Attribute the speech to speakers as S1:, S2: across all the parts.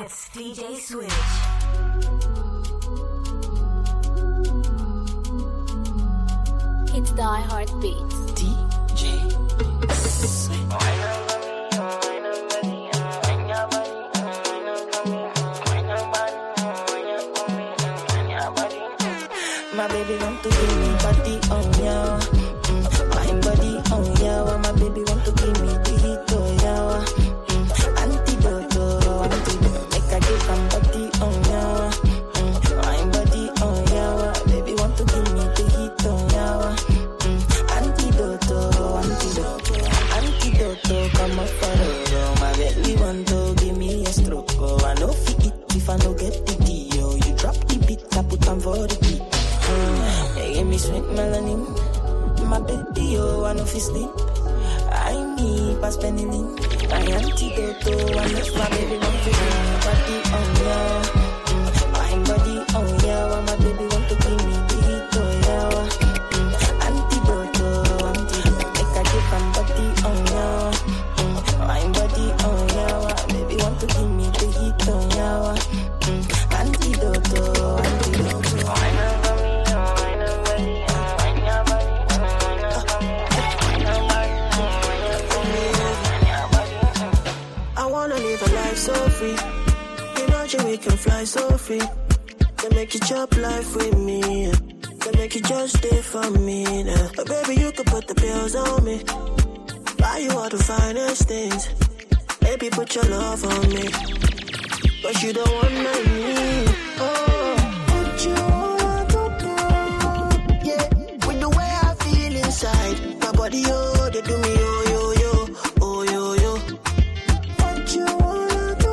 S1: It's DJ Switch.
S2: It's Die Hard Beats.
S3: DJ Switch.
S4: My baby want to give me body on ya, my body on ya. My baby want to give me the heat on ya, antidote, make I give some body on ya, my body on ya. Baby want to give me the heat on ya, antidote, come up for the my baby want to give me a stroke. I know fit it if I no get the deal. You drop the beat, I put on for the beat. They give me sweet melanin. My baby, oh, I know fi sleep. I need pass penny. My antidote, I left my baby want to give me body on ya. My body on ya. My baby want to give me the heat on ya. Antidote, make I give my body on ya. My body on ya. Baby want to give me the heat on ya. Antidote. So free, imagine we can fly so free. They make you chop life with me. They make you just stay for me. But baby, you can put the bills on me. Buy you all the finest things. Baby, put your love on me. But you don't want me. Oh, put you on the girl. Yeah, with the way I feel inside. My body, oh, they do me, oh, yo, yo, oh, yo, yo. Put you on.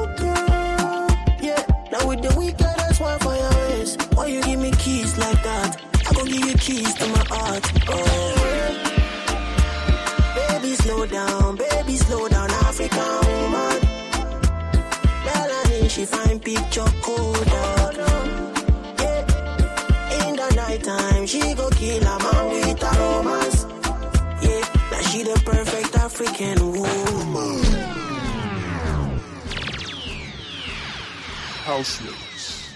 S4: With the weakest one for your waist. Why you give me keys like that? I gon' give you keys to my heart. Oh, baby, slow down, African woman. Melanin, she find picture code out. Yeah, in the night time, she go kill a man with a romance. Yeah, now she the perfect African woman.
S5: Housemates,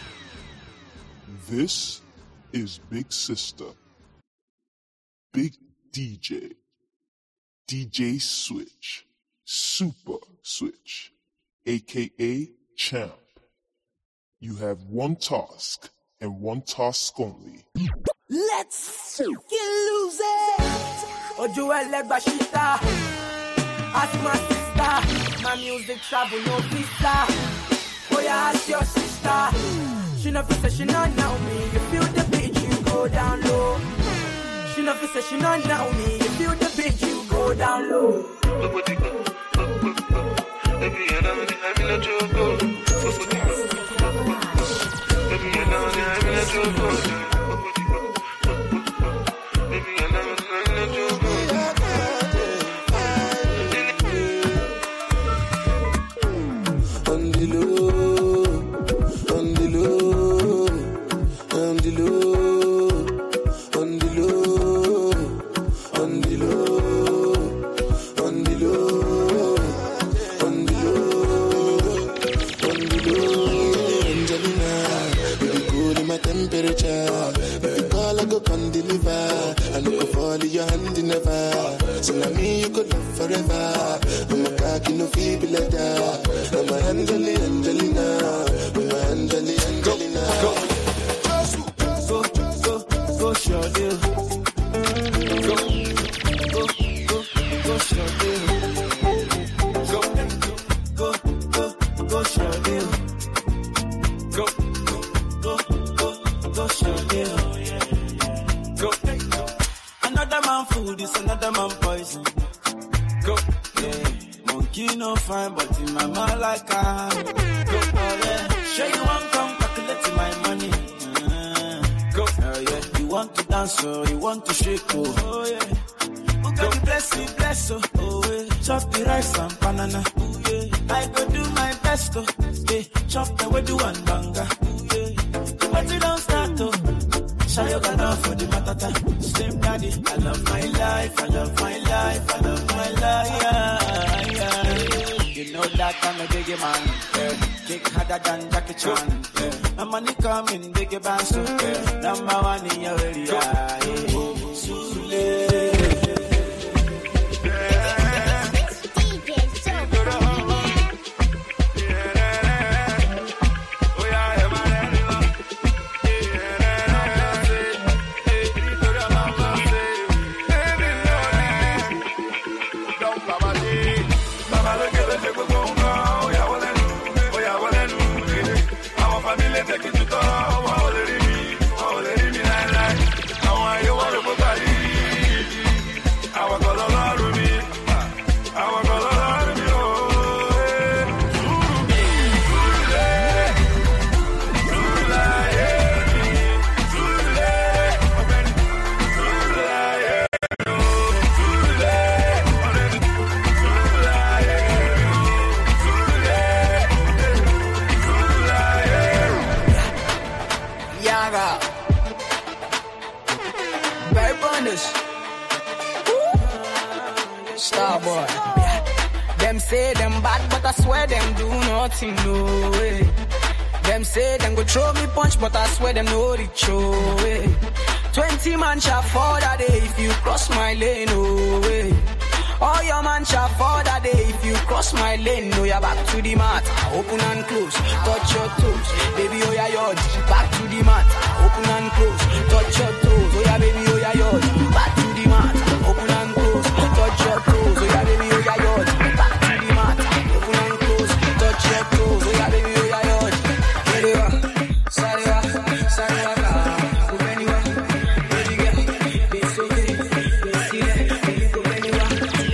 S5: this is Big Sister, Big DJ, DJ Switch, Super Switch, aka Champ. You have one task and one task only.
S6: Let's get loose it! Ojuele Bashita, ask my sister, my music travel no visa. Oh yeah, ask your sister. She never say she not know me. You feel the beat, you go down low. She never say she not know me. You feel the beat, you go down low.
S7: So now me you could love forever. I'm a cocky no feeble like that. I'm a Angelina. I'm a Angelina. Go, sure deal. Go, sure deal. Go, sure deal. Go, sure deal. Another man food is another man poison. Go, yeah. Monkey no fine, but in my mind like I go, oh yeah. Sure you want come calculate my money. Go, oh yeah. You want to dance or you want to shake, oh yeah. Who got you bless oh yeah. Chop the rice and banana, oh yeah. I go do my best, oh yeah. Chop the way do one banga, oh yeah. But you don't start, oh. Shayo got for the matata. Same daddy. I love my life. I love my life. I love my life. Yeah, yeah. You know that I'm a big man. Yeah. kick harder than Jackie Chan. My money coming, big band so number one in your area.
S6: Them say them bad, but I swear them do nothing, no way. Them say them go throw me punch, but I swear them no reach, oh way. 20 man shall fall that day if you cross my lane, oh way. All your man shall fall that day if you cross my lane. No, you're back to the mat, open and close, touch your toes. Baby, oh yeah, yours, back to the mat, open and close, touch your toes. Oh yeah, baby, oh yeah, yours, back to the mat, open and close, touch your toes. Oh yeah, baby, oh yeah, yours, back to the mat, open and close, touch your toes. Oh yeah, baby, oh yeah, yours. Sariwa, Sariwa, Kubeniwa, baby girl, it's okay, it's here, Kubeniwa.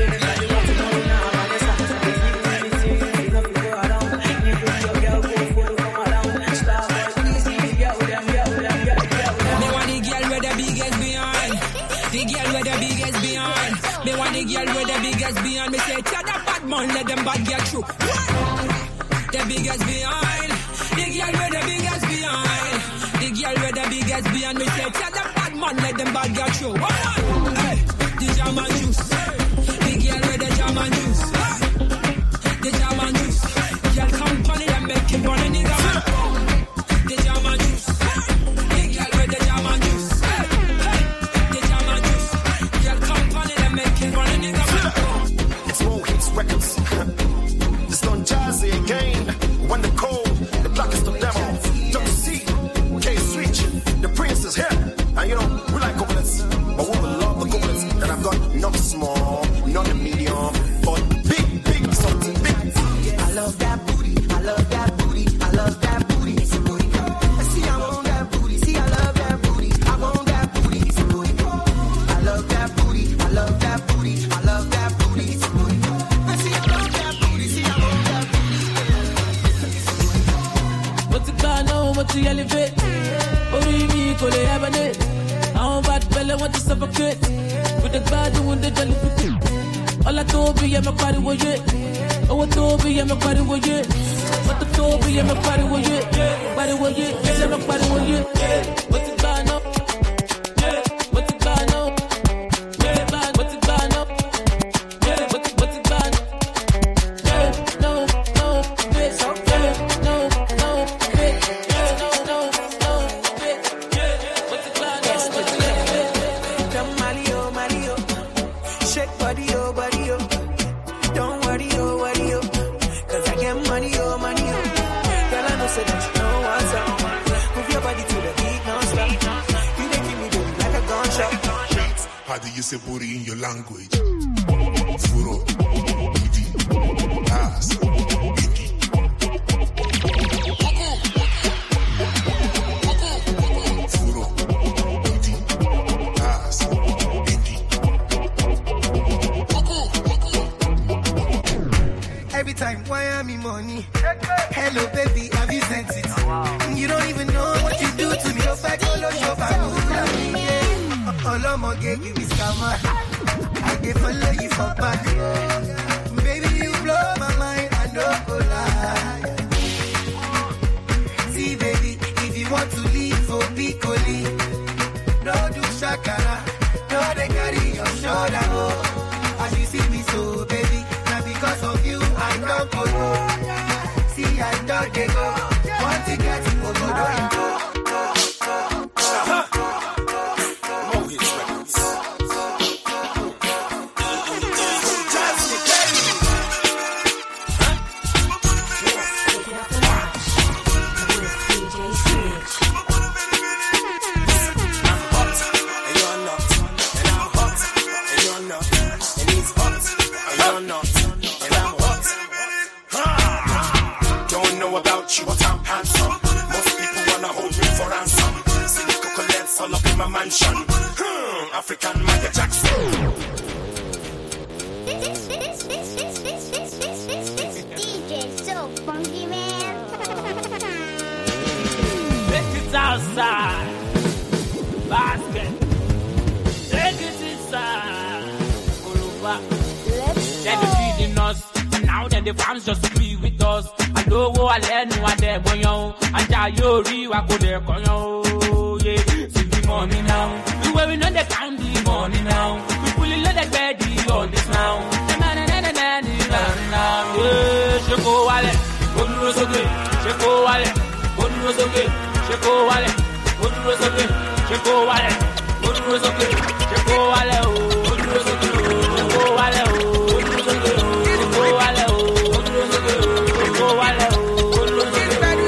S1: The girl with the biggest behind me say, tell the bad man, let them bad get through. The biggest behind. The girl with the biggest behind. The girl with the biggest behind me say, tell the bad man, let them bad get through. Hey, the German juice. The girl with the German juice. The German juice. Girl come on it and make it run a nigga. The German juice. The girl with the German juice. The German juice. Girl come on it and make it run a nigga.
S8: It's Mo Hits Records. It's Don Jazzy again. When the cold, the blackest of them all. WC, K-Switch, the Prince is here. And you know, we like goblets. But we will love the goblets that I've got. Not small, not a medium, but big, big, something big.
S4: I love that booty. I love that booty. I love that booty. It's a booty. See, I want that booty. See, I love that booty. I want that booty. It's a booty. I love that booty. I love that booty. I love that booty. It's a booty. See, I love that booty. See, I want that booty.
S9: What's it gonna know? What you elevate? Oh, you need to lay it. How bad fella want to suffocate? With the bad and the jelly fit. All I told me, I'm a party with it. Oh, I told me, I'm a party with it. What the told me, I'm a party with it. Party with it, yes, I'm a party with it. What's it gonna know? What's it gonna know? What's it gonna know? What's it gonna know? No, no, bitch. No, no, bitch. No, bitch. What's it gonna know?
S6: Come Mario, Mario, shake body, oh, body, oh. Don't worry, oh, worry, oh. Cause I get money, oh, money, oh. Girl, I know say that you know what's up. Move your body to the beat, non-stop. You making me do like a gunshot.
S5: How do you say booty in your language? Furo, booty, ass, booty. Furo, booty, ass, booty.
S4: Every time, why am I money? Hello, baby, have you sent it? You don't even know what you do to me. Your back, your back, all I'm gonna give you is scammer. I can follow you for back. Baby, you blow my mind, I don't go lie. See, baby, if you want to leave for Piccoli, don't do shakara, don't they carry your shoulder. Oh. As you see me so, baby, now because of you, I don't go. See, I don't get
S8: African Michael Jackson.
S10: DJ so funky, man.
S9: Take it outside. Basket. Take it inside. All over. They're feeding us. Now then the fans just be with us. I know what I learn what they're going on. And I go there. Yeah. See the money now. We know the count the money now. We fully loaded ready on this now. Sheko wale, Oduro soke. Sheko wale, Oduro soke. Sheko wale, Oduro soke. Sheko wale, Oduro soke. Sheko wale, Oduro soke. Sheko wale, Oduro soke. Sheko wale, Oduro soke. Sheko wale, Oduro soke.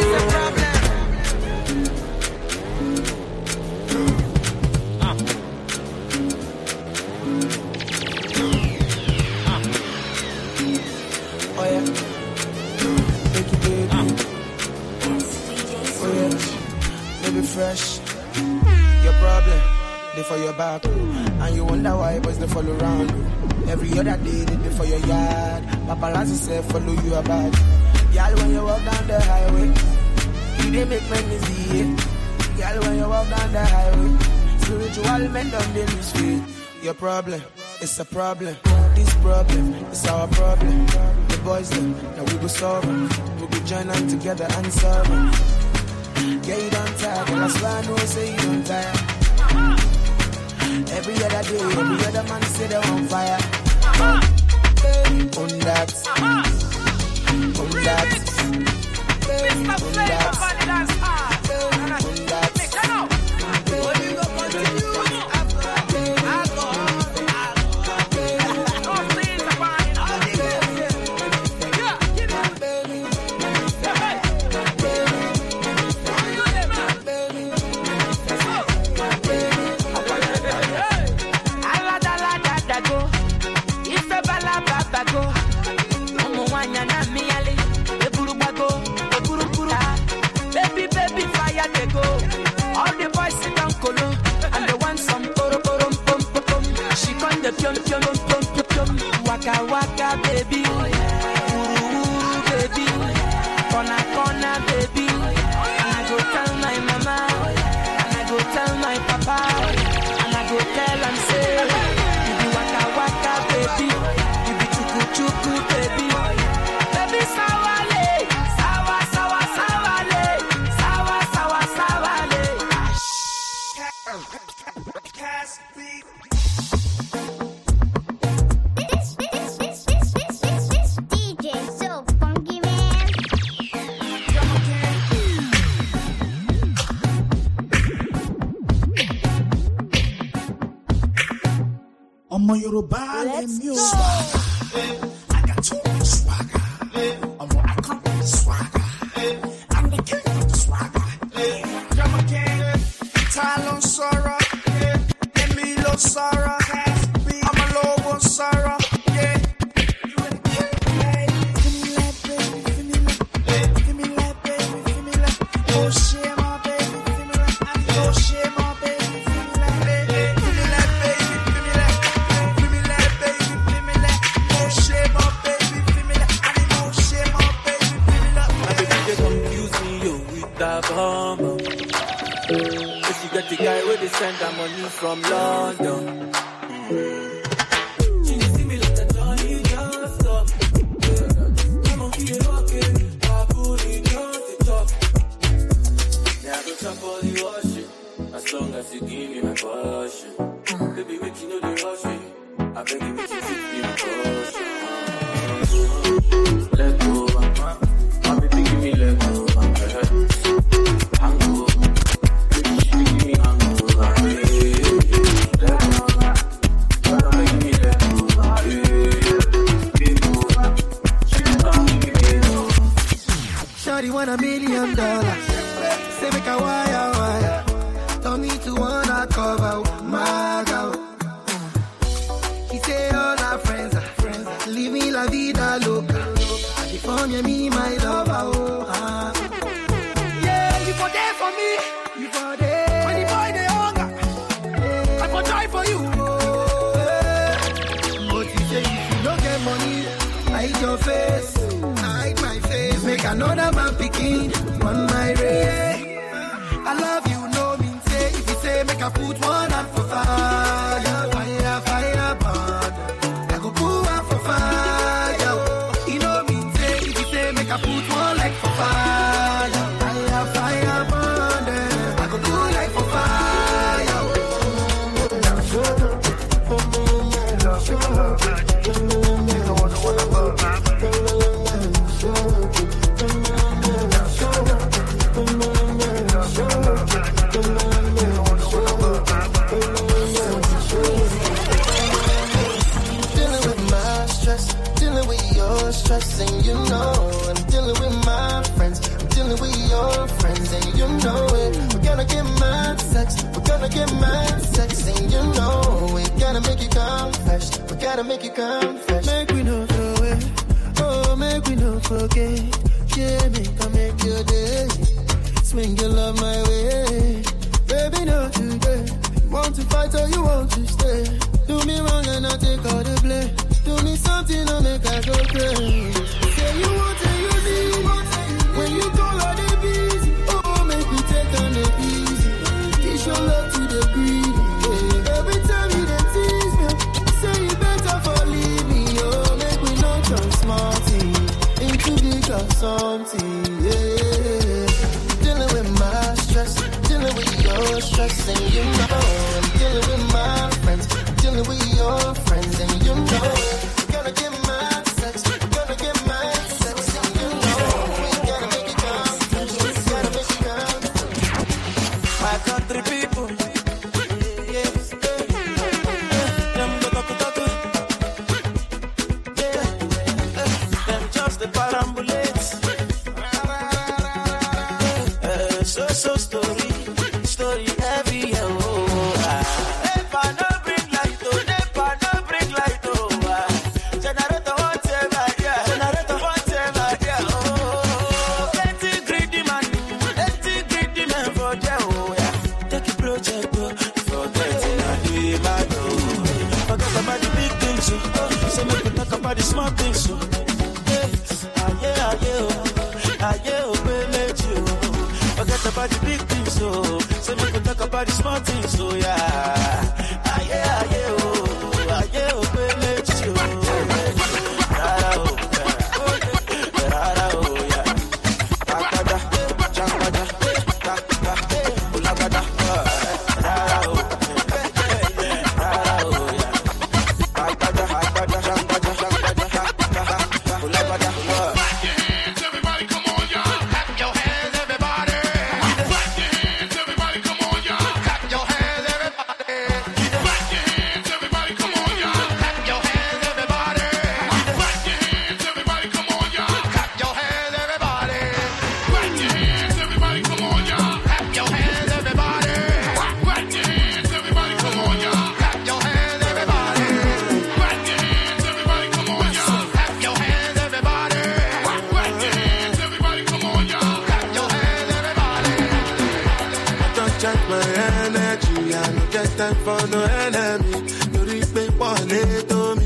S6: Fresh, your problem, they for your back, and you wonder why boys they follow around. Every other day they for your yard. Paparazzi say follow you about. Girl, when you walk down the highway, you they make men see it. Girl, when you walk down the highway, spiritual men don't they lose faith. Your problem, it's a problem. This problem, it's our problem. The boys them, now we go solve them. We go join them together and solve them. Yeah, you don't tire, but that's why I know say you don't tire. Every other day, every other man say they're on fire. On that, waka waka baby, ooh baby, corner baby, and I go tell my mama, and I go tell my papa, and I go tell and say, you be waka waka baby, you be chuku chuku baby, baby sawale, sawa sawa sawale, sawa sawa sawale.
S11: I'm a Yoruba swagger. I got too much swagger. I'm I come with the swagger. I'm the king of the swagger. Come again, Talon Sora, Emilio Sora. I'm a low one Sora. Yeah. Oh shit, my baby, feel me like oh shit, my baby, feel me like feel me like baby, feel me like feel me like baby, feel me like oh shit, my baby, feel me like I need oh shit, my baby, feel me like.
S7: My baby they confuse me yo with that bomb. If you get the guy where they send that money from London. As long as you give me my portion, baby, make you know the rush me. I beg you, make you give me my portion. Let go, my baby, give me let go.
S12: $1 million. Say make a wire. Tell me to wanna cover my girl. He say all our friends are living la vida loca. California, me, my lover, Yeah, you for there for me. You for there. When the boy they hunger, I for try for you, But you say if you don't get money, hide your face. Hide my face. Make another man picking on my race. I love you, no mean say. If you say make I put one hand for fire, burn. I go put one for fire. You know mean say. If you say make I put one like for fire, burn. I go put like for
S13: stressing, you know, I'm dealing with my friends, I'm dealing with your friends, and you know it. We're gonna get mad sex, and you know we gotta make you come fresh, we gotta make you come fresh.
S12: Make we no throw it, oh, make we no forget. Yeah, make your day. Swing your love my way, baby, not today. You want to fight or you want to stay? Do me wrong and I take all the blame. Do me something to make I go crazy. Say you want and you need. When you call all the busy, oh, make me take on the easy. Kiss your love to the greedy. Yeah. Every time you dey tease me, say you better for leave me. Oh, make me not turn smarty into big or something. Yeah.
S13: Dealing with my stress, dealing with your stress, and you know I'm dealing with my friends, dealing with your friends, and you know.
S12: For no enemy, no replay to me.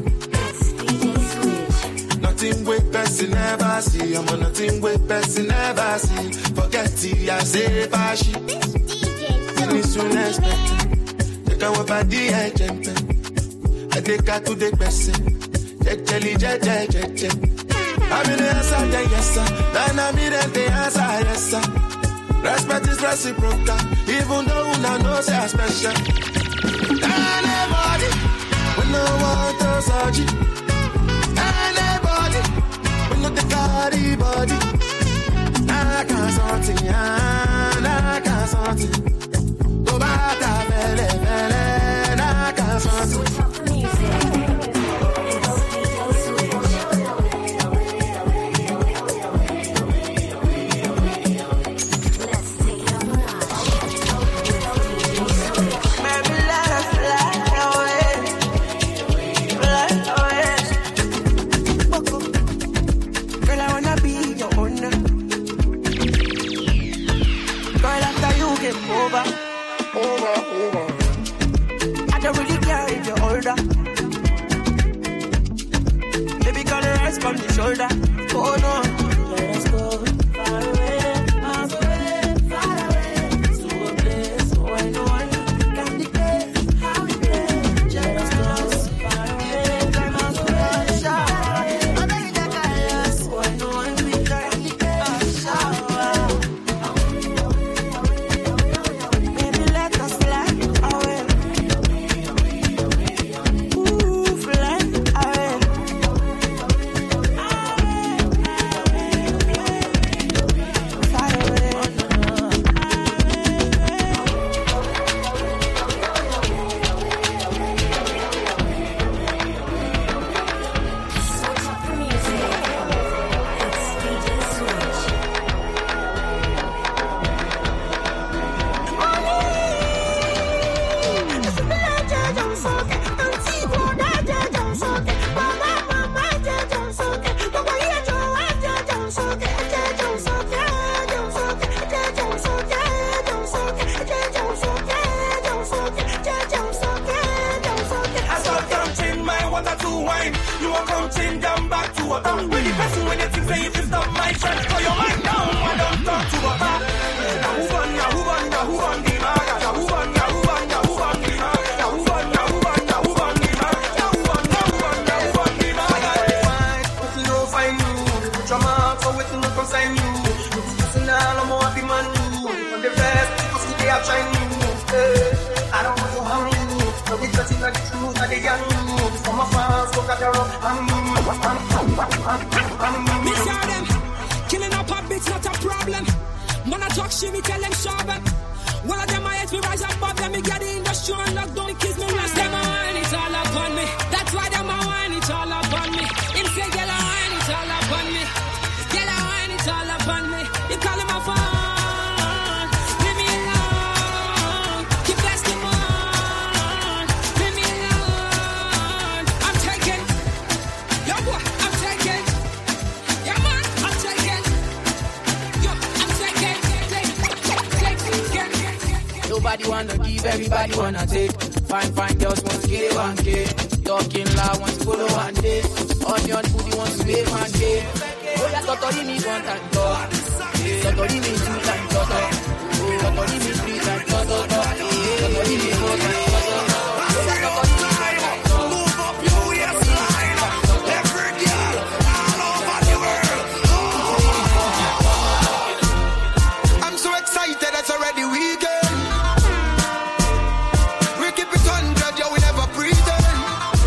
S12: Nothing with person never see. I'm on nothing with person never see. Forget it, I say bashi. Finish soon expected. They come up at the agent. I take her to the person. I'm in the answer, yes sir. Then I'm in the answer, yes sir. Respect is reciprocal, even though I know say I'm special. Anybody, when no one does you. Anybody, when you take body. I can't something. Go back to Bele, I can't something.
S6: over. I don't really care if you're older. Baby, girl, rest from the shoulder. Oh no, let us go far away, far away, to a place where no one can dictate how we play. Let us go far away, let us go shower. Under the colors, where no one can dictate shower. Baby, let us fly away. Ooh, fly away. You won't come change them back to a bar. When the person when you think say it is not my friend, so your mind down, I don't talk to a bar. Who on the mark? Who on the mark? Who on the mark? Waiting no find you, put your mark for waiting no consign you. Listen all I'm happy man you. On the rest, people see they are trying you. I don't want to harm you. No be touching like the truth, like the young you. From my fans, look at the rock.
S1: Me tell them, killing up a bit's not a problem. Man I talk shit, me tell them shove it. One of them I hate me rise above them. Me get the industry and lock down the kids, me rest them on. It's all upon me. That's why them a wine, it's all upon me. Him say get a wine, it's all upon me. Get a wine, it's all upon me. You call him a phone. Leave me alone. You bless them on. Leave me alone. I'm taking. Yo boy, I'm taking. Yeah man, I'm taking. Yo, I'm taking. Take.
S9: Nobody wanna give, everybody wanna take. Fine girls want to get 1K. Talking loud want to follow 1 day. Onion foodie wants to make 1K. Oh yeah, Totori me 1 time talk. Totori me 2 time talk. Totori me 3 time talk. Totori me 4 time talk.
S11: Move up your waistline. Every girl all over the world. I'm so excited, it's already weekend. We keep it 100, yo, we never pretend.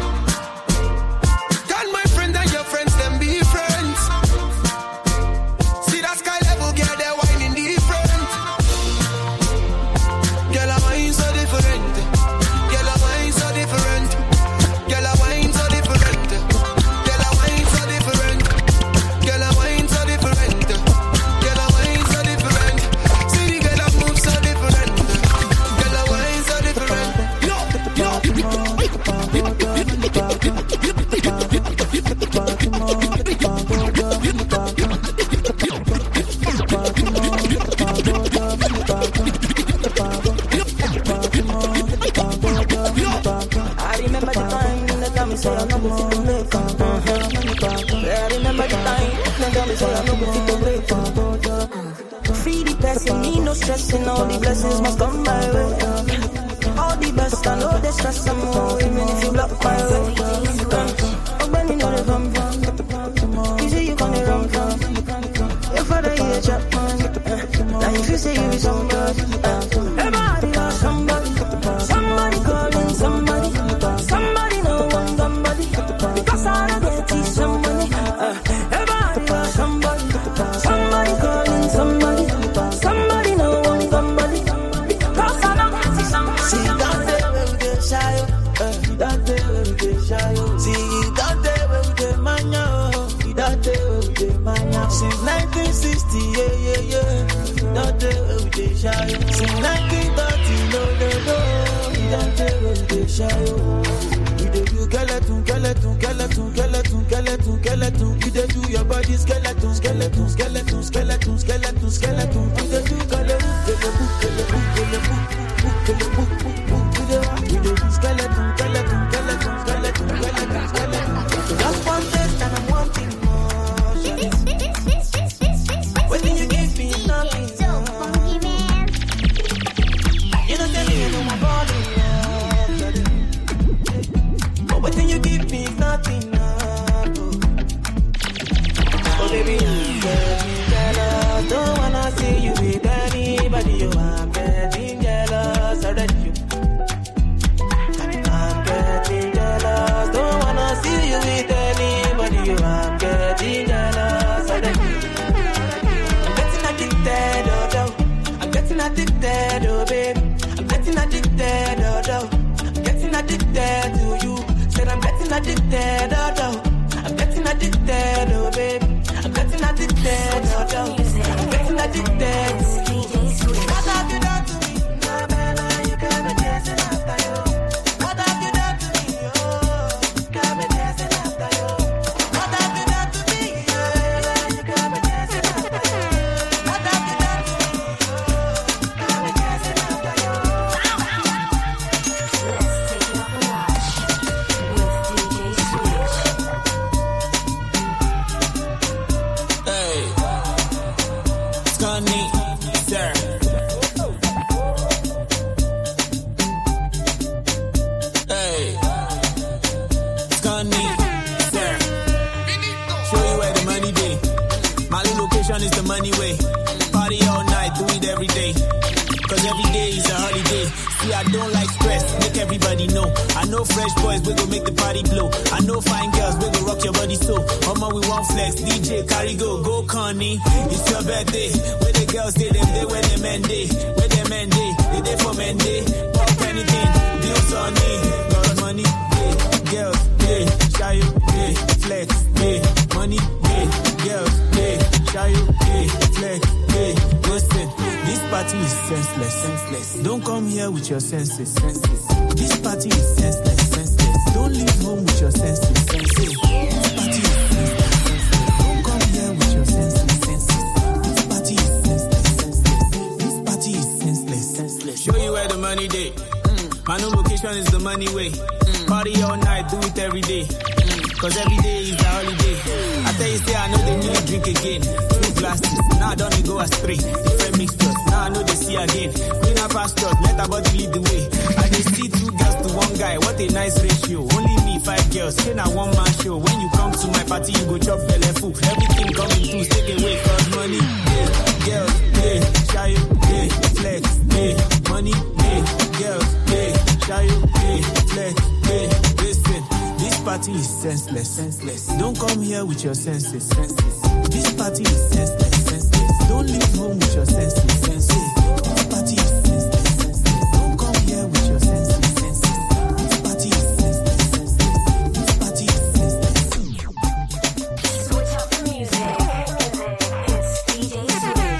S11: Can my friend and your friends, them be friends? See that sky level, girl, they're whining different. Girl, I wine so different. Girl, I wine so different. Girl, I wine so different. Girl, I wine so different. Girl, I wine so different. Girl, I wine so different. See the girl that move so different. Girl, I wine so different.
S6: I remember the time they tell me say I no go fit to make I remember the time they tell me say I no go fit to break Free the person, need no stressing. All the blessings must come my way. All the best, I know they stress some more. Even if you block my way. Oh, when you know they come from. You say you gonna run from. Your father here chop man. Now if you say you be somebody, everybody loves somebody. Somebody calling somebody. Somebody know one somebody. Because I don't get to somebody. Everybody loves somebody. Somebody calling somebody. Somebody know one somebody. Because I don't get to somebody. See that day when we get shy. That day when we get shy. See that day when we get mania. That day when we get mania. Since 1960, yeah. That day when we get shy. Since 1930, no. That day when we get shy. We dey do skeleton. You dey do your body skeleton. We dey do skeleton. We dey do Just one taste and I'm wanting more. What do you give me? Nothing. You don't tell me you know my body. But what do you give me? Nothing. Oh baby, I'm getting jealous. Don't wanna see you with anybody. You I'm getting jealous already. I'm getting jealous. Don't wanna see you with anybody. You I'm getting jealous already. I'm getting addicted, oh. I'm getting addicted, oh baby. I'm getting addicted, oh. I'm getting addicted to you. Said I'm getting addicted, oh. I'm getting addicted, oh baby. I'm getting addicted, oh. I'm getting addicted to you. What have you done to me? Nah, man, you got me chasing after you. What have you done to me? Oh, got me chasing after you. What have you done to me? Yeah, you got me chasing after you. What have you done to me? Oh, got me chasing after you.
S2: Let's take it up a notch with DJ Switch.
S7: Hey, Scunny, sir. Hey, Scunny, sir. Show you where the money be. My new location is the money way. Party all night, do it every day. Cause every day is a holiday. See, I don't like stress, make everybody know. I know fresh boys, we gon' make the party blow. I know fine girls, we gon' rock your body so. Mama, we want flex, DJ, carry go Connie. It's your birthday, where the girls stay, them day, where the men day. Where the men day, they day for men day. Pop anything, bills on me. Got money, day, girls, day, shy you, day, flex, day, money, day, girls, day, shy you, day, flex, day. Listen, this party is senseless. Don't come here with your senses. This party is senseless. Don't leave home with your senses. This party is senseless. Don't come here with your senses. This party is senseless. This party is senseless. Show you where the money day. My new location is the money way. Party all night, do it every day. Cause every day is a holiday. I tell you, say I know they really drink again. 2 glasses, now I don't go astray. Different mixtures, now I know they see again. Clean up pastures, let our body lead the way. I just see 2 girls to 1 guy, what a nice ratio. Only me, 5 girls, still a 1 man show. When you come to my party, you go chop belly full. Everything coming through, take away, cause money, yeah. Girls, yeah, shy, yeah, flex, yeah, money, yeah, girls, yeah, shy, yeah, flex, yeah, listen. This party is senseless. Don't come here with your senses. This party is senseless. Don't leave home with your senses. This party is senseless. Don't come here with your senses. This party is senseless. This party is senseless.
S2: Switch up the music. It's DJ Switch.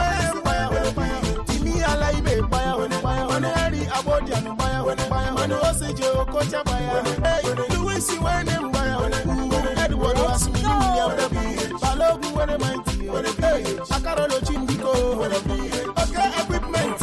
S12: When
S11: coach a buyer. Hey, you will see when them buyer. Everyone was me, Balogu, when I'm hey, Akarolo Chindiko, okay, equipment,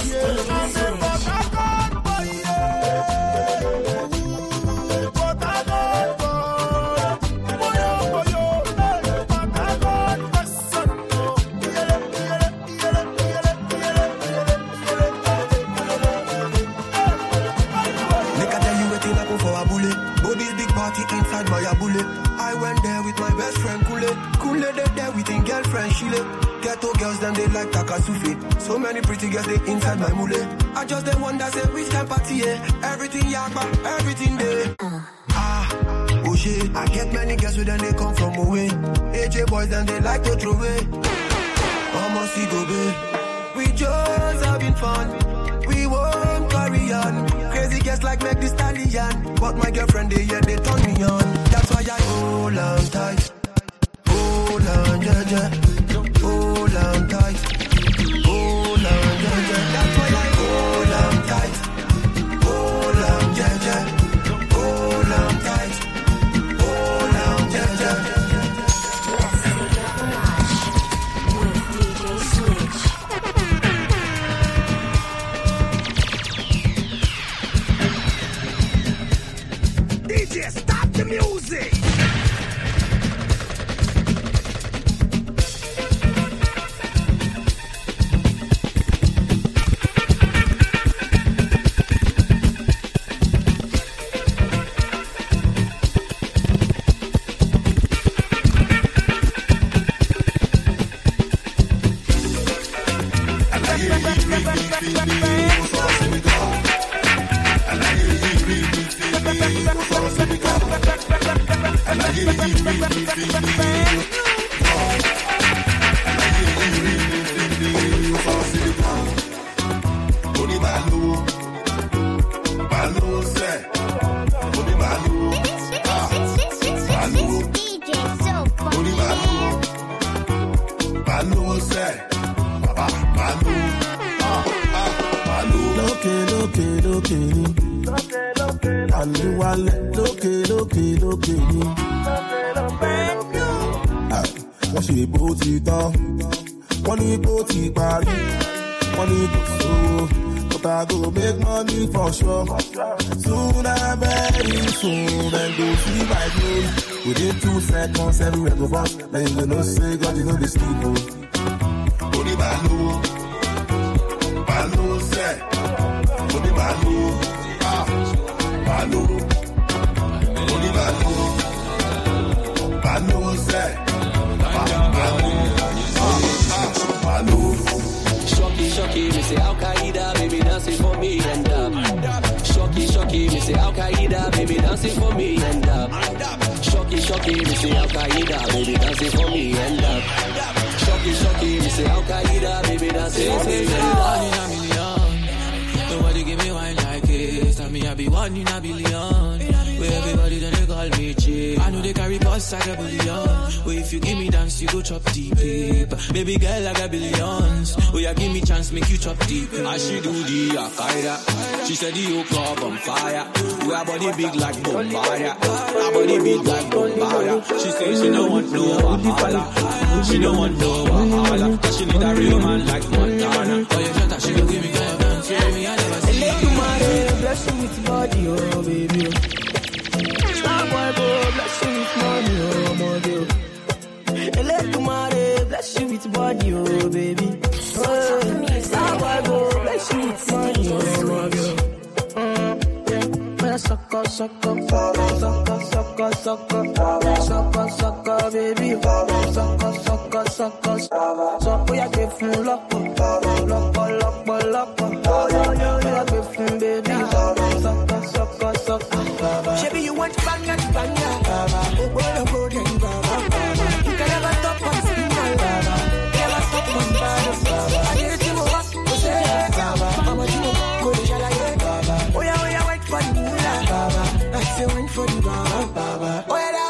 S14: inside my bullet. I went there with my best friend Kule they there with his girlfriend Shile. Ghetto girls them they like Takasufi. So many pretty girls they inside my mule. I just they wonder say which can party everything yakba, everything there. Oh shit, I get many girls with them they come from away. AJ boys then they like to throw away. Almost go be. We just having fun. We won't carry on. Crazy girls like make the stallion. But my girlfriend they turn me on. That's why I hold on tight. Hold on, jaja. Hold on tight. Hold on, jaja. That's why I hold on tight. Hold on, jaja. Hold on tight. Hold on, jaja.
S11: Stop the music!
S15: For sure. Soon and very soon, and go see my dream. Within 2 seconds, everywhere go boss. Then you know say God, you know the sleep. Body Balu, Balu say, Body Balu, Balu, Body Balu, Balu say, Balu.
S16: Shocky, me say Al Qaeda, baby dancing for me and Shocky, me say Al Qaeda, baby dancing for me and Shocky, me say Al Qaeda, baby dancing for me and Shocky, me say Al Qaeda, baby dancing for me and Nobody give me wine like this. I mean I be one in a billion. Where everybody then they call me cheap. I know they carry boss like a billion. Where if you give me dance, you go chop deep. Baby girl, I got billions. Where you give me chance, make you chop deep. As she do the Al-Qaeda. She said the yoke up on fire. We are body big like Bombardier. Our body big like Bombardier. She say she don't want no Wahala. She don't want no Wahala. Cause she need a real man like Montana. Oh yeah, shut up, she don't give me guidance. Yeah, me, I never see you.
S6: Bless you with body, oh baby. Starboy, go, bless you with money, oh my girl. Electumare, bless you with body, oh baby. Starboy, go, bless you with money, oh my girl. Sucker, sucker, sucker, sucker, sucker, sucker, baby. Sucker, sucker, sucker, so we are giving lock, baby. Sucker, sucker. Shabby, you want banga, oh, go, you can never stop on spinning, never stop on bad. I need to know what to say. I'm a Jimo, go to Jalaye. Oh, yeah, wait for the moolah. I say, wait for the baba. Oh, yeah,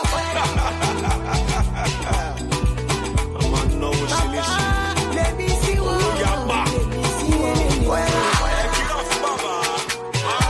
S6: let me see what. Let me see what.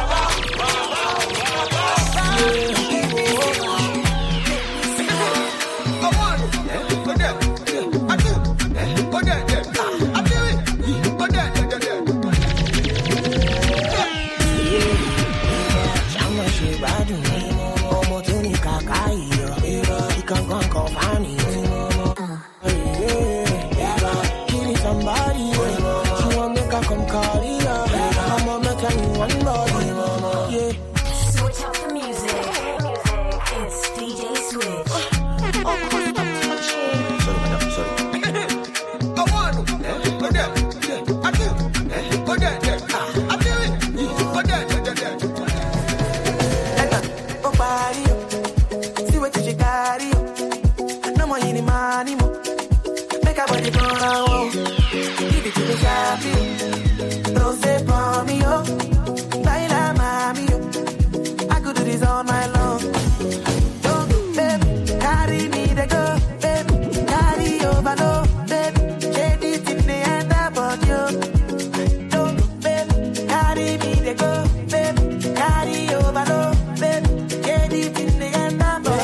S6: they go, baby. Carry overload, baby. Get it in the end of the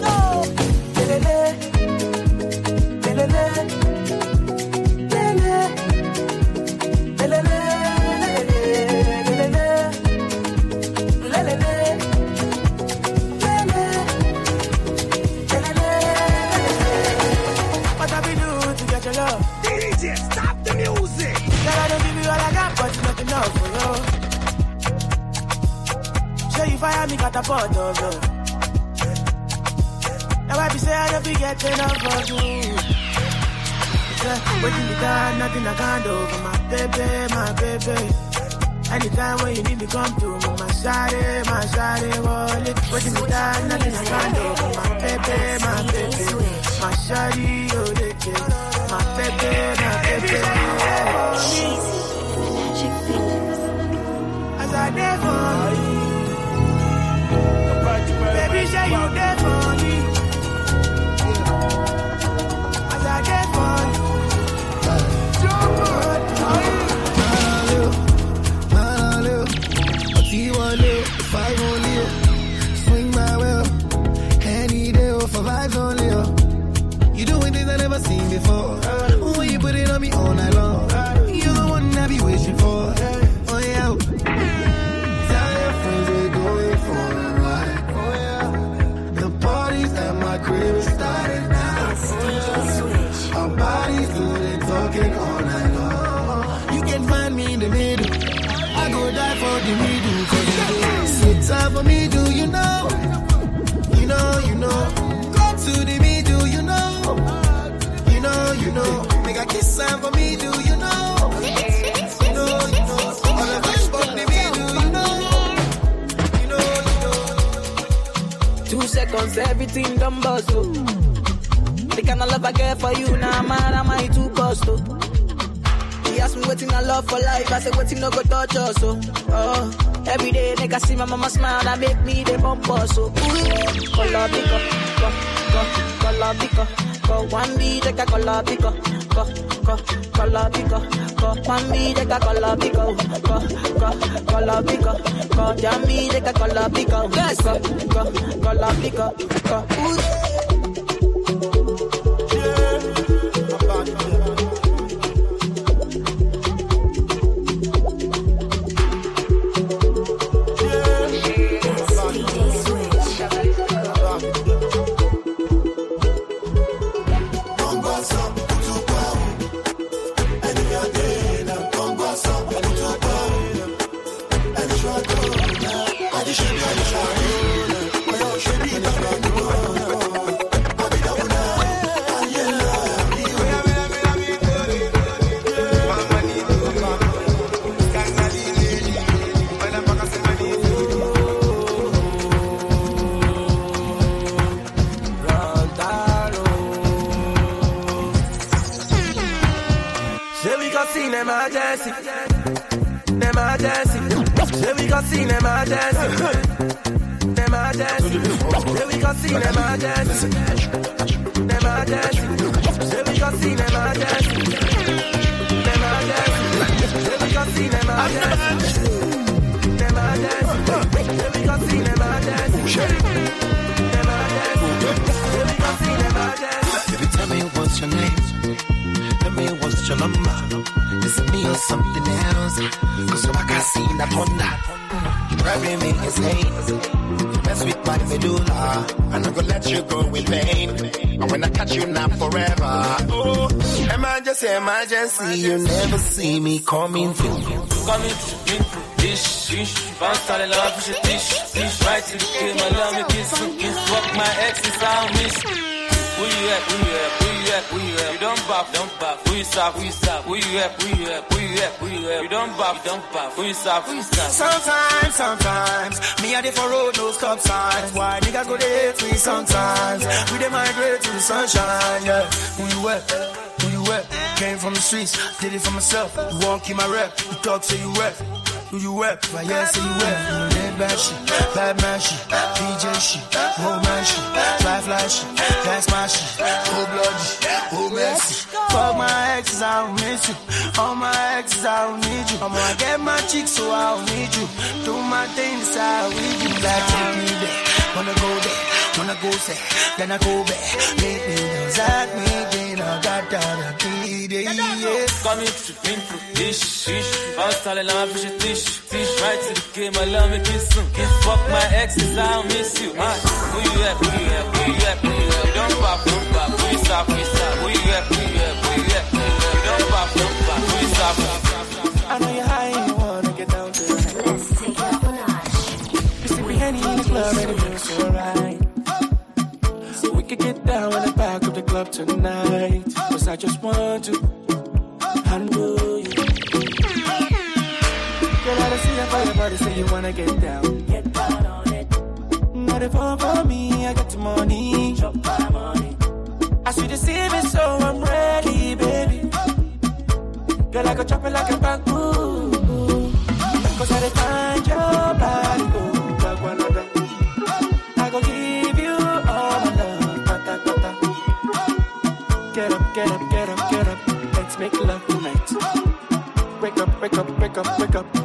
S6: What have we do to get your love? DJ, stop the music. Girl, I don't give you all I got, but it's not enough for you. Show you fire me, catapult, oh, no. Now I be say I don't be getting enough of you. Waiting me down, nothing I can't do for my baby, my baby. Anytime when you need me, come through, my shawty, wallet. Waiting me down, nothing I can't do for my baby, my baby. My shawty, oh, they get my baby, as I never baby, say you there for me. As I there for you.
S12: Swing my will. Any day for vibes only. You doing things I never seen before. When you put it on me all night long. You're the one I be wishing for. Oh yeah. Tell your friends we're going for a ride. Oh yeah. The parties at my crib is starting now. Our bodies good and talking all night long. You can find me in the middle. I go die for the middle. Cause you do it's time for me, do you know? You know. Go to the middle, you know. You know. Make a kiss sign for me, do you know? You know. On the first spot, the middle, you know.
S6: 2 seconds, everything done bust, oh. The kind of love I get for you, now man, am I too cost, oh. He asked me waiting I love for life, I said waiting no go touch us, oh. Every day, nigga see my mama smile, that make me the bump us, so color pico, color pico, one be the color pico, color pico, one be the color pico, color pico, jam me the color pico, yes, color pico,
S12: emergency, you never see me coming through.
S16: Dish, bounce out of love, push a dish, right to the kill, my love, me kiss, fuck my ex, it's how I miss. Where you at? You don't bop. Who you stop? Where you at? You don't bop. Who you stop?
S7: Sometimes, me and the for road, no stop signs. Why niggas go there free sometimes? We dey migrate to the sunshine, yeah. Who you at? Came from the streets, did it for myself. You won't keep my rep, you talk so you rep.
S14: Who you rap? Why yes, say you rap? That bad shit, bad man shit, DJ shit, romance shit, fly shit, that's my shit, oh bloody, oh messy. Fuck my exes, I don't miss you. All my exes, I don't need you. I'm gonna get my cheeks, so I don't need you. Do my thing, decide with you. Like take me there, wanna go there, wanna go say, then I go back. Make me dance at me, then I got that be there.
S17: Come into dish. I was telling her I fish a dish. Right to the game, I love me kiss him. Fuck my exes, I don't miss you. Who you at? Who you at? Who you at? Who you at? Don't pop, don't pop. Who you stop? Who you stop? Who you at? Who you at? Who you at? Don't pop, don't pop. Who you stop?
S14: I know you're high and you wanna get down to it.
S2: Let's take it up a notch.
S14: You see me Henny in the club and it feels so right. So we could get down in the back of the club tonight. Cause I just want to handle you. Girl, I don't see your fire body, say you wanna get down. Get down on it. Not if all for me, I got the money. Drop my money. I see the CV, so I'm ready, baby. Girl, I go chop it like a bamboo. Cause I find your body, go back one another. I go give you all my love, ta ta ta ta. Get up, get up, get up, get up. Let's make love tonight. Wake up, wake up, wake up, wake up.